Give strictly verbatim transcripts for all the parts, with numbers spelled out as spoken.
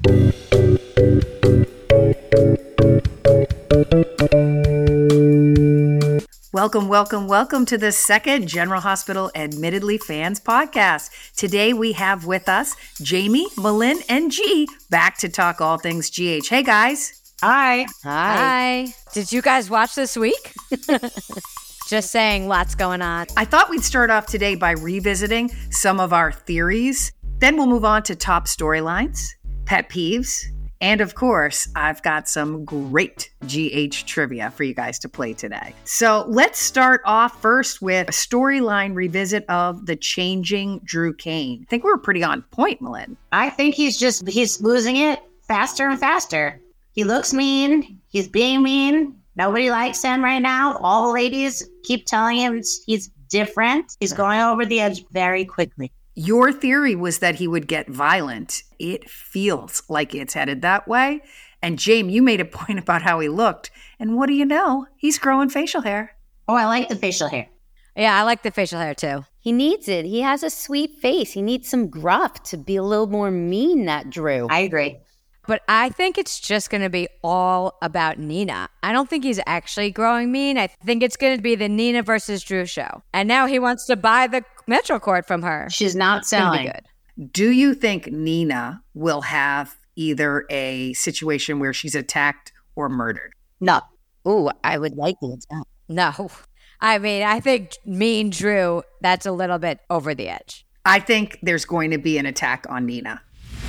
Welcome, welcome, welcome to the second General Hospital Admittedly Fans podcast. Today we have with us Jamie, Malin, and G back to talk all things G H. Hey guys. Hi. Hi. Hi. Did you guys watch this week? Just saying, lots going on. I thought we'd start off today by revisiting some of our theories. Then we'll move on to top storylines, pet peeves, and of course, I've got some great G H trivia for you guys to play today. So let's start off first with a storyline revisit of the changing Drew Cain. I think we were pretty on point, Malin. I think he's just, he's losing it faster and faster. He looks mean. He's being mean. Nobody likes him right now. All the ladies keep telling him he's different. He's going over the edge very quickly. Your theory was that he would get violent. It feels like it's headed that way. And James, you made a point about how he looked. And what do you know? He's growing facial hair. Oh, I like the facial hair. Yeah, I like the facial hair too. He needs it. He has a sweet face. He needs some gruff to be a little more mean, that Drew. I agree. But I think it's just going to be all about Nina. I don't think he's actually growing mean. I think it's going to be the Nina versus Drew show. And now he wants to buy the Metro Court from her. She's not selling. Good. Do you think Nina will have either a situation where she's attacked or murdered? No. Ooh, I would like the attack. No. I mean, I think mean Drew, that's a little bit over the edge. I think there's going to be an attack on Nina.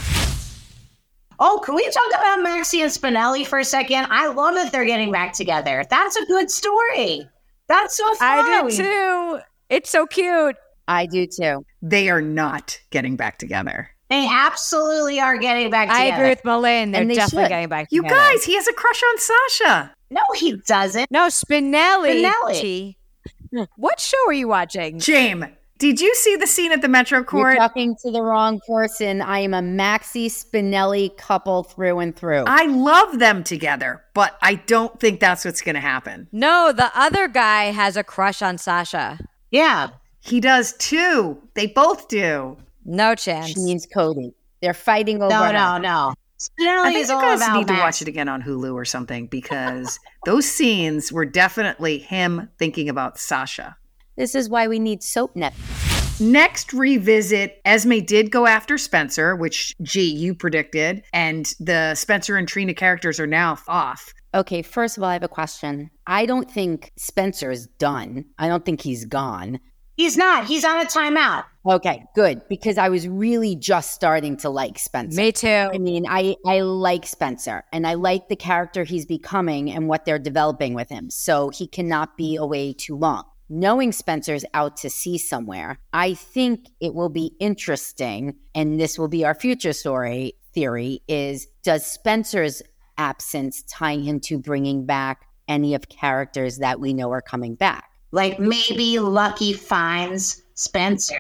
Oh, can we talk about Maxie and Spinelli for a second? I love that they're getting back together. That's a good story. That's so fun. I do too. It's so cute. I do too. They are not getting back together. They absolutely are getting back together. I agree with Malin. They're And they definitely should. getting back You together. guys, he has a crush on Sasha. No, he doesn't. No, Spinelli. Spinelli. T. What show are you watching? James, did you see the scene at the Metro You're Court? talking to the wrong person. I am a Maxie Spinelli couple through and through. I love them together, but I don't think that's what's going to happen. No, the other guy has a crush on Sasha. Yeah. He does too. They both do. No chance. She means Cody. They're fighting over No, her. no, no. Spinelli I think is you all guys about need to Max. watch it again on Hulu or something because those scenes were definitely him thinking about Sasha. This is why we need soap net. Next revisit, Esme did go after Spencer, which, gee, you predicted, and the Spencer and Trina characters are now off. Okay, first of all, I have a question. I don't think Spencer's done. I don't think he's gone. He's not. He's on a timeout. Okay, good, because I was really just starting to like Spencer. Me too. I mean, I, I like Spencer, and I like the character he's becoming and what they're developing with him, so he cannot be away too long. Knowing Spencer's out to sea somewhere, I think it will be interesting, and this will be our future story theory, is does Spencer's absence tie into bringing back any of characters that we know are coming back? Like maybe Lucky finds Spencer.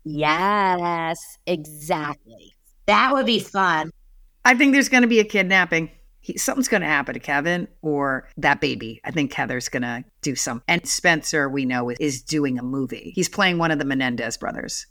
Yes, exactly. That would be fun. I think there's going to be a kidnapping. He, something's going to happen to Kevin or that baby. I think Heather's going to do something. And Spencer, we know, is, is doing a movie. He's playing one of the Menendez brothers.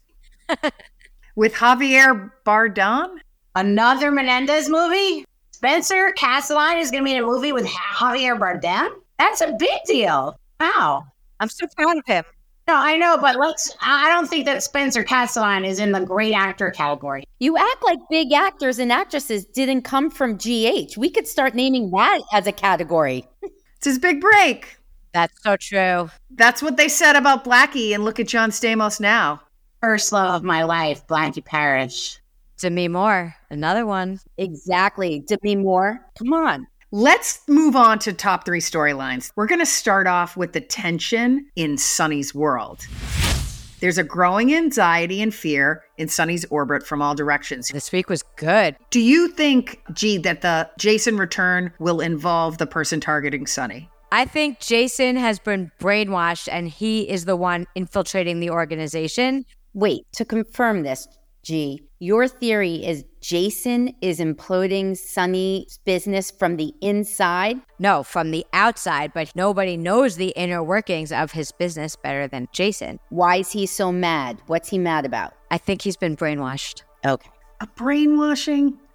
With Javier Bardem? Another Menendez movie? Spencer Castelline is going to be in a movie with Javier Bardem? That's a big deal. Wow. I'm so proud of him. No, I know, but let's, I don't think that Spencer Castelline is in the great actor category. You act like big actors and actresses didn't come from G H. We could start naming that as a category. It's his big break. That's so true. That's what they said about Blackie, and look at John Stamos now. First love of my life, Blackie Parrish. Demi Moore, another one. Exactly. Demi Moore. Come on. Let's move on to top three storylines. We're going to start off with the tension in Sonny's world. There's a growing anxiety and fear in Sonny's orbit from all directions. This week was good. Do you think, G, that the Jason return will involve the person targeting Sonny? I think Jason has been brainwashed and he is the one infiltrating the organization. Wait, to confirm this, G, your theory is Jason is imploding Sonny's business from the inside? No, from the outside, but nobody knows the inner workings of his business better than Jason. Why is he so mad? What's he mad about? I think he's been brainwashed. Okay. A brainwashing?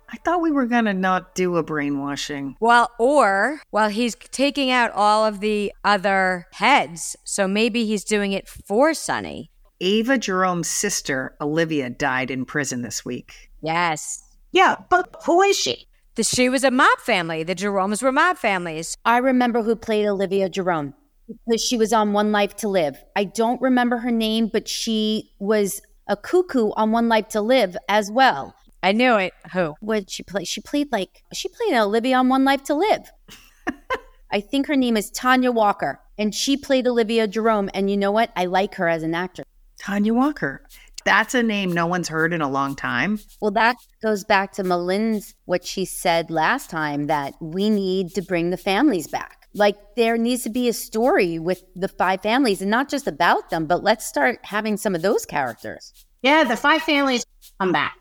I thought we were going to not do a brainwashing. Well, or, well, he's taking out all of the other heads, so maybe he's doing it for Sonny. Ava Jerome's sister, Olivia, died in prison this week. Yes. Yeah, but who is she? The, she was a mob family. The Jeromes were mob families. I remember who played Olivia Jerome because she was on One Life to Live. I don't remember her name, but she was a cuckoo on One Life to Live as well. I knew it. Who? What did she play? She played like, she played Olivia on One Life to Live. I think her name is Tanya Walker, and she played Olivia Jerome. And you know what? I like her as an actor. Tanya Walker. That's a name no one's heard in a long time. Well, that goes back to Malin's, what she said last time, that we need to bring the families back. Like, there needs to be a story with the five families, and not just about them, but let's start having some of those characters. Yeah, the five families come back.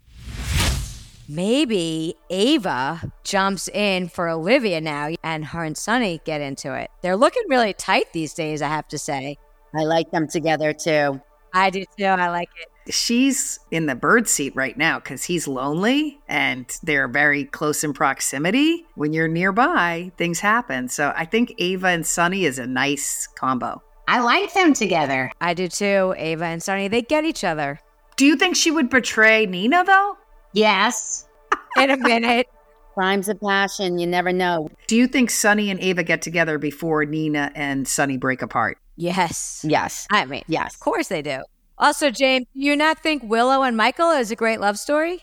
Maybe Ava jumps in for Olivia now, and her and Sonny get into it. They're looking really tight these days, I have to say. I like them together, too. I do, too. I like it. She's in the bird seat right now because he's lonely and they're very close in proximity. When you're nearby, things happen. So I think Ava and Sonny is a nice combo. I like them together. I do, too. Ava and Sonny, they get each other. Do you think she would betray Nina, though? Yes. In a minute. Crimes of passion, you never know. Do you think Sonny and Ava get together before Nina and Sonny break apart? Yes. Yes. I mean, Yes. of course they do. Also, James, do you not think Willow and Michael is a great love story?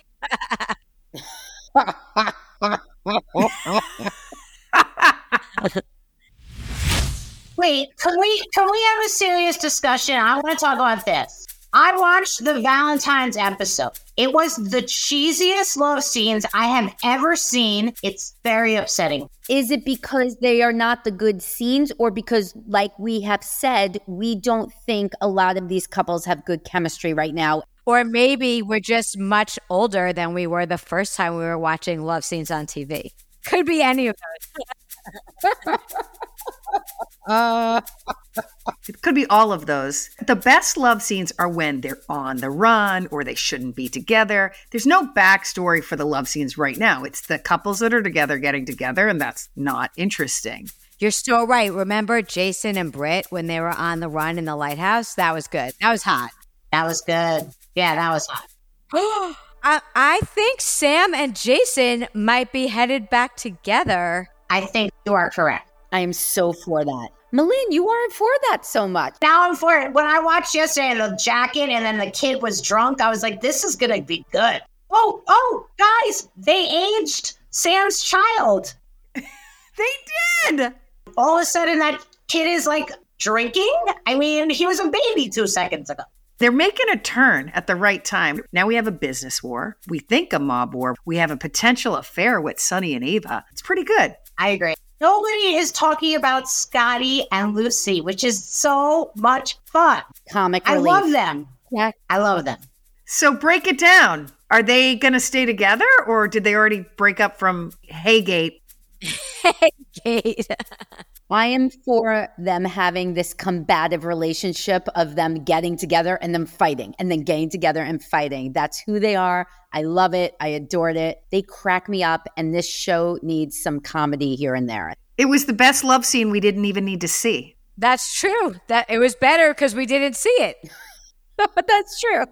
Wait, can we can we have a serious discussion? I want to talk about this. I watched the Valentine's episode. It was the cheesiest love scenes I have ever seen. It's very upsetting. Is it because they are not the good scenes, or because, like we have said, we don't think a lot of these couples have good chemistry right now? Or maybe we're just much older than we were the first time we were watching love scenes on T V. Could be any of those. uh, it could be all of those. The best love scenes are when they're on the run or they shouldn't be together. There's no backstory for the love scenes right now. It's the couples that are together getting together, and that's not interesting. You're so right. Remember Jason and Britt when they were on the run in the lighthouse? That was good. That was hot. That was good. Yeah, that was hot. I, I think Sam and Jason might be headed back together. I think you are correct. I am so for that. Malin, you aren't for that so much. Now I'm for it. When I watched yesterday the jacket and then the kid was drunk, I was like, this is going to be good. Oh, oh, guys, they aged Sam's child. They did. All of a sudden that kid is like drinking. I mean, he was a baby two seconds ago. They're making a turn at the right time. Now we have a business war. We think a mob war. We have a potential affair with Sonny and Ava. It's pretty good. I agree. Nobody is talking about Scotty and Lucy, which is so much fun. Comic I relief. love them. Yeah. I love them. So break it down. Are they going to stay together, or did they already break up from Haygate? Haygate. I am for them having this combative relationship of them getting together and then fighting and then getting together and fighting. That's who they are. I love it. I adored it. They crack me up, and this show needs some comedy here and there. It was the best love scene we didn't even need to see. That's true. That it was better because we didn't see it. But that's true.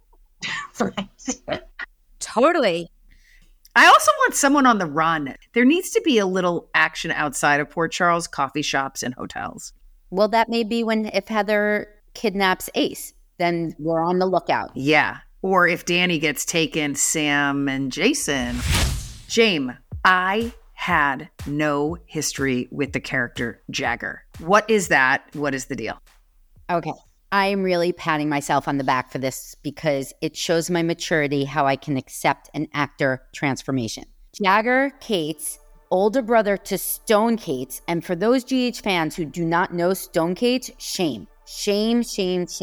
Totally. I also want someone on the run. There needs to be a little action outside of Port Charles, coffee shops and hotels. Well, that may be when if Heather kidnaps Ace, then we're on the lookout. Yeah. Or if Danny gets taken, Sam and Jason. James, I had no history with the character Jagger. What is that? What is the deal? Okay. I am really patting myself on the back for this because it shows my maturity how I can accept an actor transformation. Jagger Cates, older brother to Stone Cates, and for those G H fans who do not know Stone Cates, shame. Shame, shame, shame.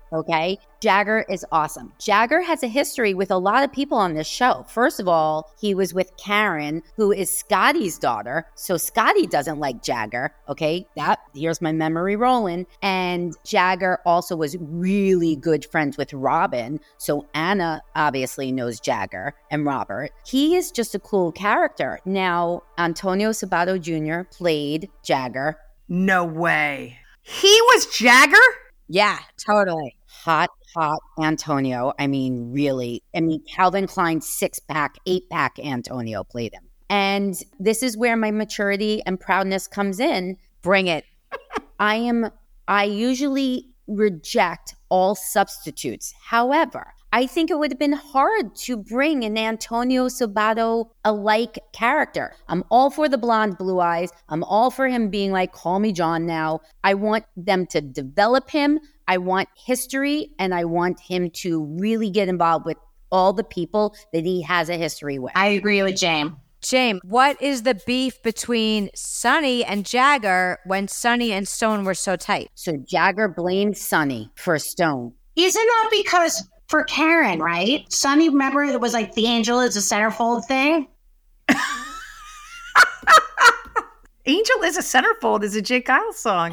Okay. Jagger is awesome. Jagger has a history with a lot of people on this show. First of all, he was with Karen, who is Scotty's daughter. So Scotty doesn't like Jagger. Okay. That here's my memory rolling. And Jagger also was really good friends with Robin. So Anna obviously knows Jagger and Robert. He is just a cool character. Now, Antonio Sabato Junior played Jagger. No way. He was Jagger? Yeah, totally. Hot, hot Antonio. I mean, really. I mean, Calvin Klein's six-pack, eight-pack Antonio played him. And this is where my maturity and proudness comes in. Bring it. I am, I usually reject all substitutes. However, I think it would have been hard to bring an Antonio Sabato-alike character. I'm all for the blonde blue eyes. I'm all for him being like, call me John now. I want them to develop him. I want history, and I want him to really get involved with all the people that he has a history with. I agree with James. James, what is the beef between Sonny and Jagger when Sonny and Stone were so tight? So Jagger blamed Sonny for Stone. Isn't that because for Karen, right? Sonny, remember it was like the angel is a centerfold thing? Angel is a centerfold is a Jake Kyle song.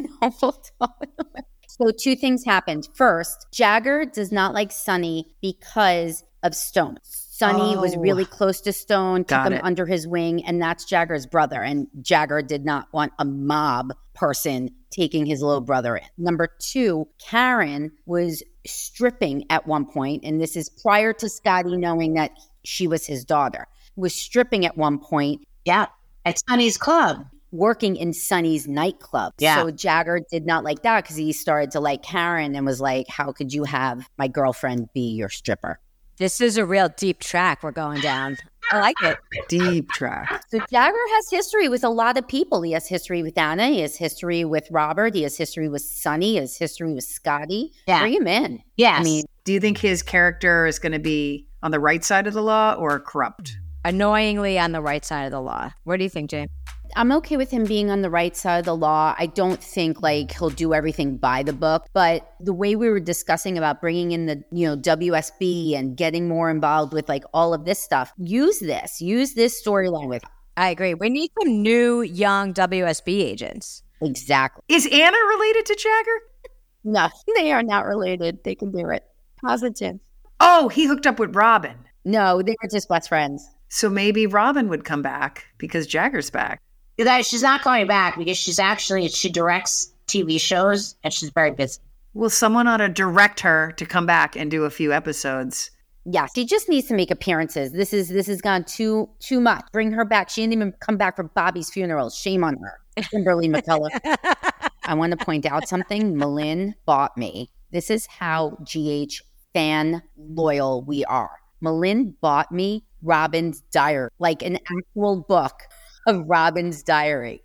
So two things happened. First, Jagger does not like Sonny because of Stone. Sonny oh, was really close to Stone, took him it. under his wing, and that's Jagger's brother. And Jagger did not want a mob person taking his little brother in. Number two, Karen was stripping at one point, and this is prior to Scotty knowing that she was his daughter, was stripping at one point. Yeah, at Sonny's club. Working in Sonny's nightclub. Yeah. So Jagger did not like that because he started to like Karen and was like, how could you have my girlfriend be your stripper? This is a real deep track we're going down. I like it. Deep track. So Jagger has history with a lot of people. He has history with Anna. He has history with Robert. He has history with Sonny. He has history with Scotty. Yeah. Bring him in. Yes. I mean, do you think his character is going to be on the right side of the law or corrupt? Annoyingly on the right side of the law. What do you think, Jane? I'm okay with him being on the right side of the law. I don't think like he'll do everything by the book, but the way we were discussing about bringing in the, you know, W S B and getting more involved with like all of this stuff, use this, use this storyline with. I agree. We need some new young W S B agents. Exactly. Is Anna related to Jagger? No, they are not related. They can do it. Positive. Oh, he hooked up with Robin. No, they were just best friends. So maybe Robin would come back because Jagger's back. That she's not going back because she's actually, she directs T V shows and she's very busy. Well, someone ought to direct her to come back and do a few episodes. Yes, she just needs to make appearances. This is this has gone too too much. Bring her back. She didn't even come back for Bobby's funeral. Shame on her. Kimberly McCullough. I want to point out something. Malin bought me. This is how G H fan loyal we are. Malin bought me Robin's diary, like an actual book of Robin's diary.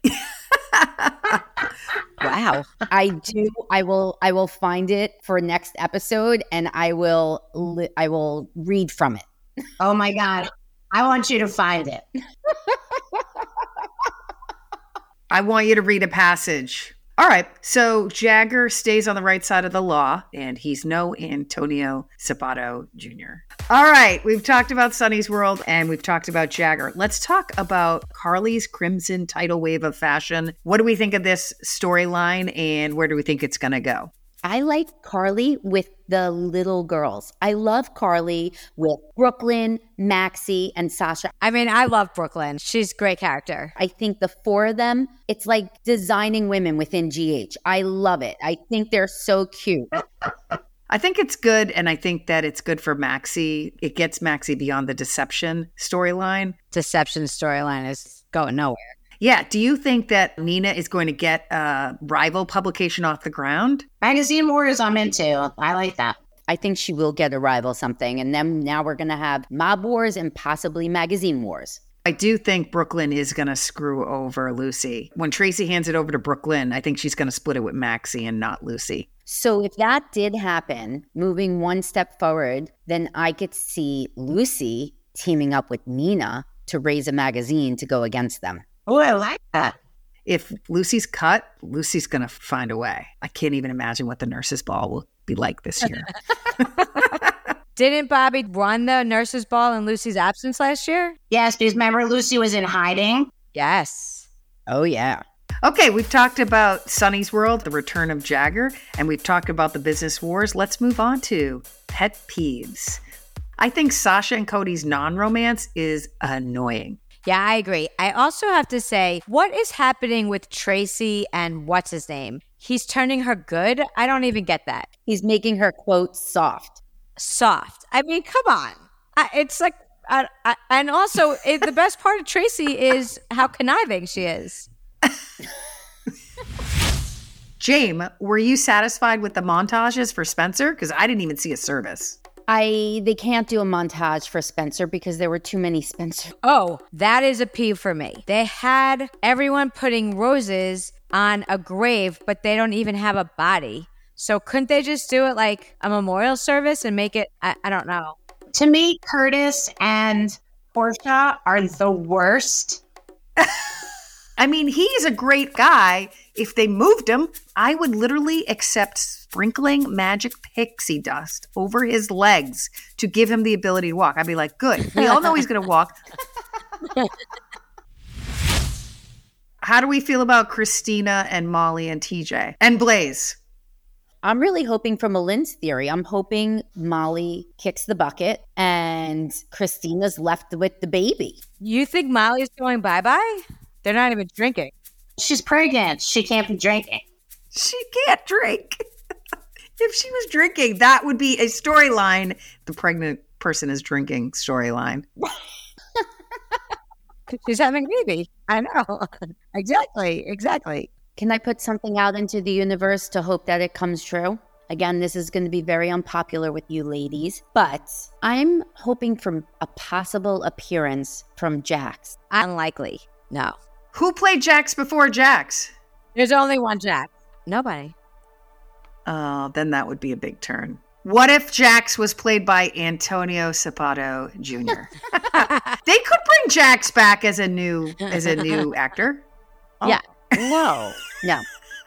Wow. I do. I will. I will find it for next episode, and I will. Li- I will read from it. Oh my God! I want you to find it. I want you to read a passage. All right. So Jagger stays on the right side of the law, and he's no Antonio Sabato Junior All right. We've talked about Sonny's World, and we've talked about Jagger. Let's talk about Carly's Crimson Tidal Wave of Fashion. What do we think of this storyline, and where do we think it's going to go? I like Carly with the little girls. I love Carly with Brooklyn, Maxie, and Sasha. I mean, I love Brooklyn. She's a great character. I think the four of them, it's like designing women within G H. I love it. I think they're so cute. I think it's good, and I think that it's good for Maxie. It gets Maxie beyond the deception storyline. Deception storyline is going nowhere. Yeah. Do you think that Nina is going to get a rival publication off the ground? Magazine Wars I'm into. I like that. I think she will get a rival something. And then now we're going to have Mob Wars and possibly Magazine Wars. I do think Brooklyn is going to screw over Lucy. When Tracy hands it over to Brooklyn, I think she's going to split it with Maxie and not Lucy. So if that did happen, moving one step forward, then I could see Lucy teaming up with Nina to raise a magazine to go against them. Oh, I like that. If Lucy's cut, Lucy's going to find a way. I can't even imagine what the nurses' ball will be like this year. Didn't Bobby run the nurses' ball in Lucy's absence last year? Yes, because remember Lucy was in hiding. Yes. Oh, yeah. Okay, we've talked about Sunny's World, the return of Jagger, and we've talked about the business wars. Let's move on to pet peeves. I think Sasha and Cody's non-romance is annoying. Yeah, I agree. I also have to say, what is happening with Tracy and what's his name? He's turning her good? I don't even get that. He's making her, quote, soft. Soft. I mean, come on. I, it's like, I, I, and also it, the best part of Tracy is how conniving she is. Jame, were you satisfied with the montages for Spencer? Because I didn't even see a service. I they can't do a montage for Spencer because there were too many Spencer. Oh, that is a peeve for me. They had everyone putting roses on a grave, but they don't even have a body. So couldn't they just do it like a memorial service and make it, I, I don't know. To me, Curtis and Portia are the worst. I mean, he's a great guy. If they moved him, I would literally accept sprinkling magic pixie dust over his legs to give him the ability to walk. I'd be like, good. We all know he's going to walk. How do we feel about Christina and Molly and T J and Blaze? I'm really hoping for Malin's theory. I'm hoping Molly kicks the bucket and Christina's left with the baby. You think Molly's going bye-bye? They're not even drinking. She's pregnant. She can't be drinking. She can't drink. If she was drinking, that would be a storyline. The pregnant person is drinking storyline. She's having a baby. I know. Exactly. Exactly. Can I put something out into the universe to hope that it comes true? Again, this is going to be very unpopular with you ladies, but I'm hoping for a possible appearance from Jax. Unlikely. No. Who played Jax before Jax? There's only one Jax. Nobody. Oh, then that would be a big turn. What if Jax was played by Antonio Sapato Junior? They could bring Jax back as a new as a new actor. Oh. Yeah. No. No.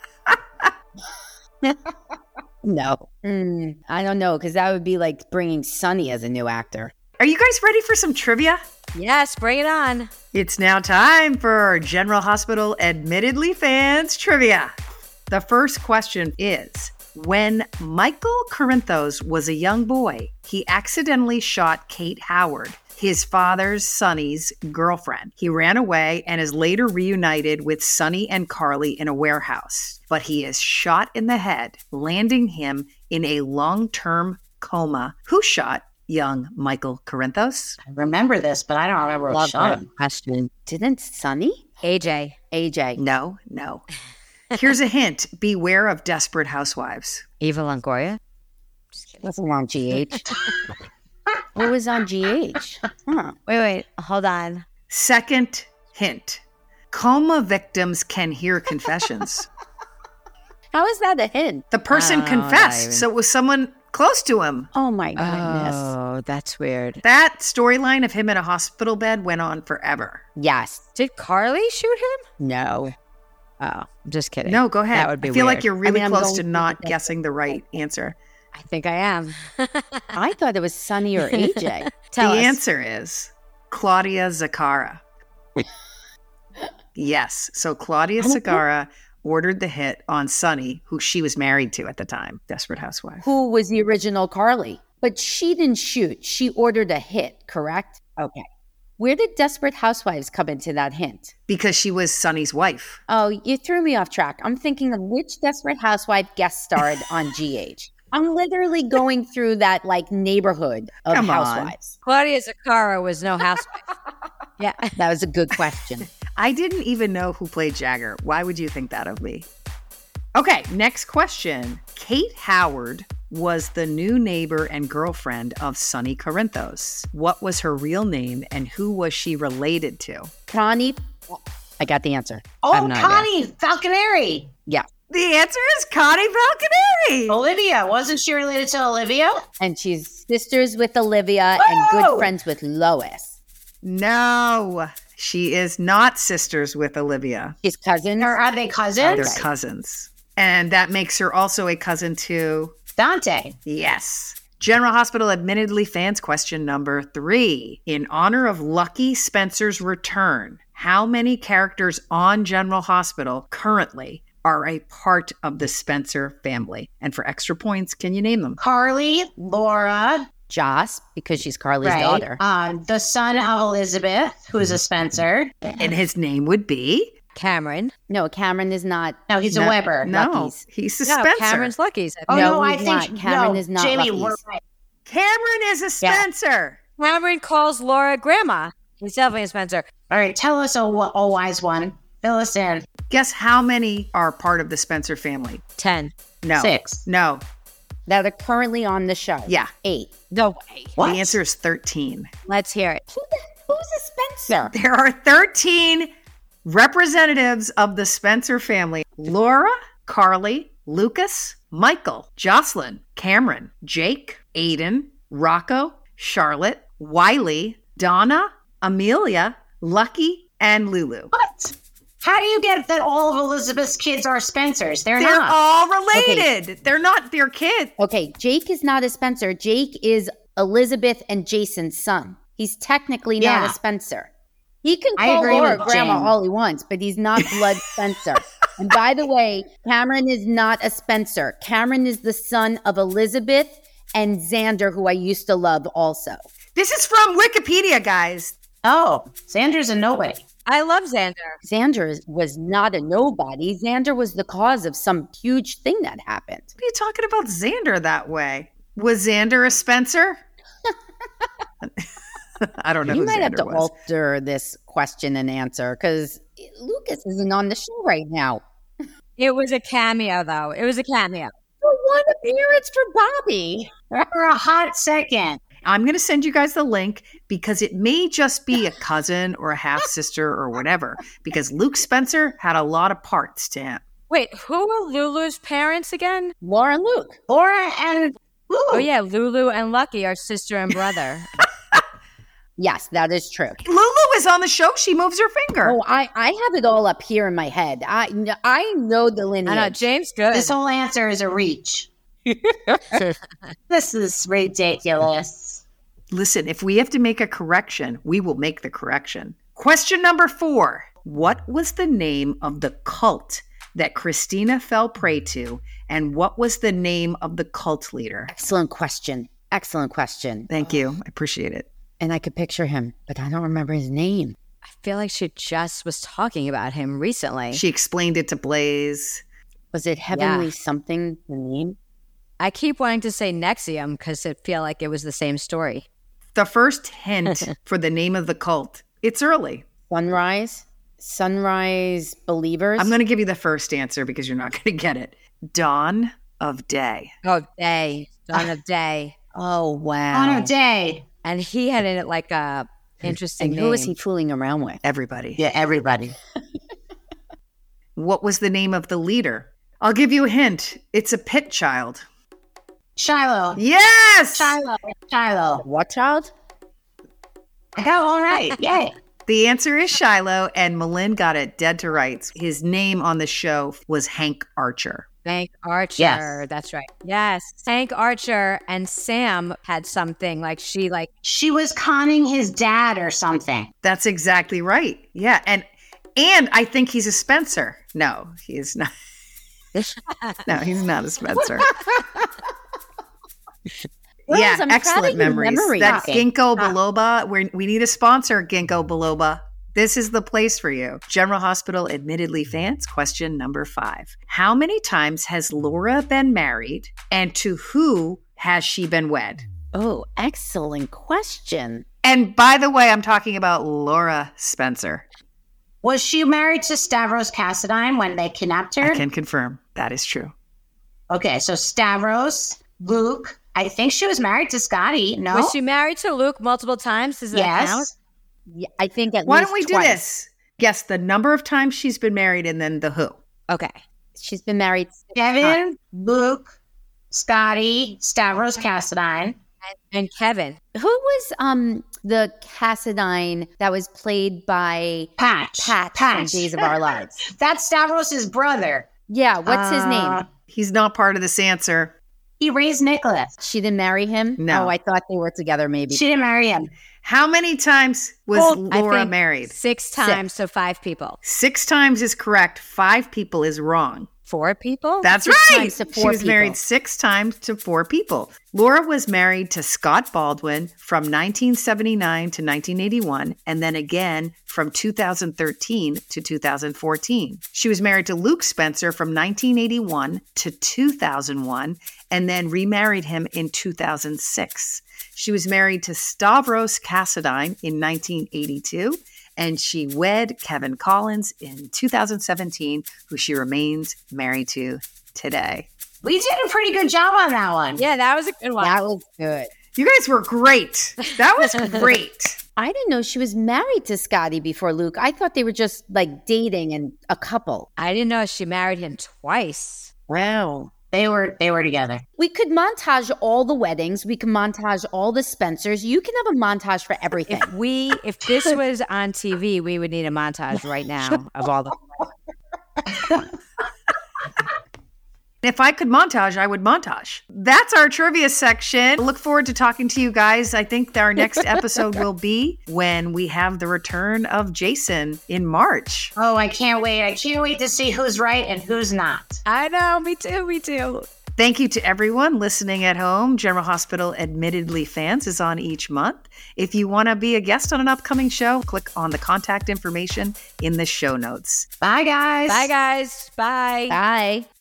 No. Mm, I don't know, because that would be like bringing Sunny as a new actor. Are you guys ready for some trivia? Yes, bring it on. It's now time for General Hospital Admittedly Fans Trivia. The first question is, when Michael Corinthos was a young boy, he accidentally shot Kate Howard, his father's Sonny's girlfriend. He ran away and is later reunited with Sonny and Carly in a warehouse, but he is shot in the head, landing him in a long-term coma. Who shot young Michael Corinthos? I remember this, but I don't remember what Love shot that him. question. Didn't Sunny? A J. A J. No, no. Here's a hint. Beware of Desperate Housewives. Eva Longoria? Wasn't on G H. What was on G H? Huh. Wait, wait. Hold on. Second hint. Coma victims can hear confessions. How is that a hint? The person Oh, confessed, not even. so it was someone close to him. Oh my goodness. Oh, that's weird. That storyline of him in a hospital bed went on forever. Yes. Did Carly shoot him? No. Oh, I'm just kidding. No, go ahead. That would be I feel weird. like you're really I mean, I'm close going to to not the- guessing the right answer. I think I am. I thought it was Sunny or A J. Tell the us. answer is Claudia Zaccara. Yes. So Claudia Zaccara ordered the hit on Sonny, who she was married to at the time, Desperate Housewife. Who was the original Carly? But she didn't shoot. She ordered a hit, correct? Okay. Where did Desperate Housewives come into that hint? Because she was Sonny's wife. Oh, you threw me off track. I'm thinking of which Desperate Housewife guest starred on G H. I'm literally going through that like neighborhood of Come on. housewives. Claudia Zaccara was no housewife. Yeah. That was a good question. I didn't even know who played Jagger. Why would you think that of me? Okay, next question. Kate Howard was the new neighbor and girlfriend of Sonny Corinthos. What was her real name and who was she related to? Connie, I got the answer. Oh, have no Connie Falconeri. Yeah. The answer is Connie Falconeri. Olivia. Wasn't she related to Olivia? And she's sisters with Olivia and Oh! good friends with Lois. No, she is not sisters with Olivia. She's cousins. Or are they cousins? They're cousins. And that makes her also a cousin to Dante. Yes. General Hospital Admittedly fans question number three. In honor of Lucky Spencer's return, how many characters on General Hospital currently are a part of the Spencer family? And for extra points, can you name them? Carly, Laura, Joss, because she's Carly's right? daughter. Um, the son of Elizabeth, who is a Spencer. And his name would be? Cameron. No, Cameron is not. No, he's No, a Weber. No, Lucky's. he's a No, Spencer. Cameron's Lucky's. Oh, No, no, I he's think not. Cameron no, is not Jamie, Lucky's. we're right. Cameron is a Spencer. Cameron calls Laura grandma. He's definitely a Spencer. All right, tell us, oh, oh wise one. Fill us in. Guess how many are part of the Spencer family? Ten. No. Six. No. That are currently on the show. Yeah. Eight. No way. What? The answer is thirteen. Let's hear it. Who the, who's a Spencer? There are thirteen representatives of the Spencer family. Laura, Carly, Lucas, Michael, Jocelyn, Cameron, Jake, Aiden, Rocco, Charlotte, Wiley, Donna, Amelia, Lucky, and Lulu. What? How do you get that all of Elizabeth's kids are Spencers? They're, They're not. all related. They're not their kids. Okay, Jake is not a Spencer. Jake is Elizabeth and Jason's son. He's technically not Yeah. a Spencer. He can I call agree Laura with grandma Jane. all he wants, but he's not blood Spencer. And by the way, Cameron is not a Spencer. Cameron is the son of Elizabeth and Xander, who I used to love also. This is from Wikipedia, guys. Oh, Xander's a nobody. I love Xander. Xander was not a nobody. Xander was the cause of some huge thing that happened. What are you talking about Xander that way? Was Xander a Spencer? I don't know You who might Xander have to was. alter this question and answer because Lucas isn't on the show right now. It was a cameo, though. It was a cameo. For one appearance for Bobby. For a hot second. I'm going to send you guys the link because it may just be a cousin or a half sister or whatever, because Luke Spencer had a lot of parts to him. Wait, who are Lulu's parents again? Laura and Luke. Laura and Lulu. Oh, yeah, Lulu and Lucky are sister and brother. Yes, that is true. Lulu is on the show. She moves her finger. Oh, I, I have it all up here in my head. I, kn- I know the lineage. I know, James good. This whole answer is a reach. This is ridiculous. Listen, if we have to make a correction, we will make the correction. Question number four. What was the name of the cult that Christina fell prey to, and what was the name of the cult leader? Excellent question. Excellent question. Thank you. I appreciate it. And I could picture him, but I don't remember his name. I feel like she just was talking about him recently. She explained it to Blaze. Was it Heavenly Yeah. something, the name? I keep wanting to say Nexium because I feel like it was the same story. The first hint for the name of the cult. It's early. Sunrise? Sunrise Believers? I'm going to give you the first answer because you're not going to get it. Dawn of Day. Oh, Day. Dawn of Day. Oh, wow. On a day. And he had in it like a interesting And name. who was he fooling around with? Everybody. Yeah, everybody. What was the name of the leader? I'll give you a hint. It's a pit child. Shiloh. Yes! Shiloh. Shiloh. What child? I got all right. Yay. The answer is Shiloh, and Malin got it dead to rights. His name on the show was Hank Archer. Hank Archer. Yes. That's right. Yes. Hank Archer and Sam had something like she like She was conning his dad or something. That's exactly right. Yeah, and and I think he's a Spencer. No, he is not. No, he's not a Spencer. Rose, yeah, I'm proud of excellent your memories. memory. That Okay. Ginkgo biloba. We're, we need a sponsor, Ginkgo biloba. This is the place for you. General Hospital Admittedly fans, question number five. How many times has Laura been married, and to who has she been wed? Oh, excellent question. And by the way, I'm talking about Laura Spencer. Was she married to Stavros Cassadine when they kidnapped her? I can confirm that is true. Okay, so Stavros, Luke. I think she was married to Scotty. No? was she married to Luke multiple times? Does that count? Yes. Yeah, I think at Why least don't we do twice. this? Guess the number of times she's been married and then the who. Okay. She's been married. six Kevin, times. Luke, Scotty, Stavros Cassadine. And Kevin. Who was um the Cassadine that was played by Patch. Pat from Days of Our Lives? That's Stavros' brother. Yeah, what's his Uh, name? He's not part of this answer. He raised Nicholas. She didn't marry him? No. Oh, I thought they were together maybe. She didn't marry him. How many times was Well, I Laura think married? Six times, so five people. Six times is correct. Five people is wrong. Four people? That's Six right. times to She four was married people. six times to four people. Laura was married to Scott Baldwin from nineteen seventy-nine to nineteen eighty-one, and then again from two thousand thirteen to two thousand fourteen. She was married to Luke Spencer from nineteen eighty-one to two thousand one, and then remarried him in two thousand six. She was married to Stavros Kassadine in nineteen eighty-two, and she wed Kevin Collins in two thousand seventeen, who she remains married to today. We did a pretty good job on that one. Yeah, that was a good one. That was good. You guys were great. That was great. I didn't know she was married to Scotty before Luke. I thought they were just like dating and a couple. I didn't know she married him twice. Wow. They were they were together. We could montage all the weddings. We can montage all the Spencers. You can have a montage for everything. If we, if this was on T V, we would need a montage right now of all the. If I could montage, I would montage. That's our trivia section. Look forward to talking to you guys. I think our next episode will be when we have the return of Jason in March. Oh, I can't wait. I can't wait to see who's right and who's not. I know, me too, me too. Thank you to everyone listening at home. General Hospital Admittedly Fans is on each month. If you want to be a guest on an upcoming show, click on the contact information in the show notes. Bye, guys. Bye, guys. Bye. Bye.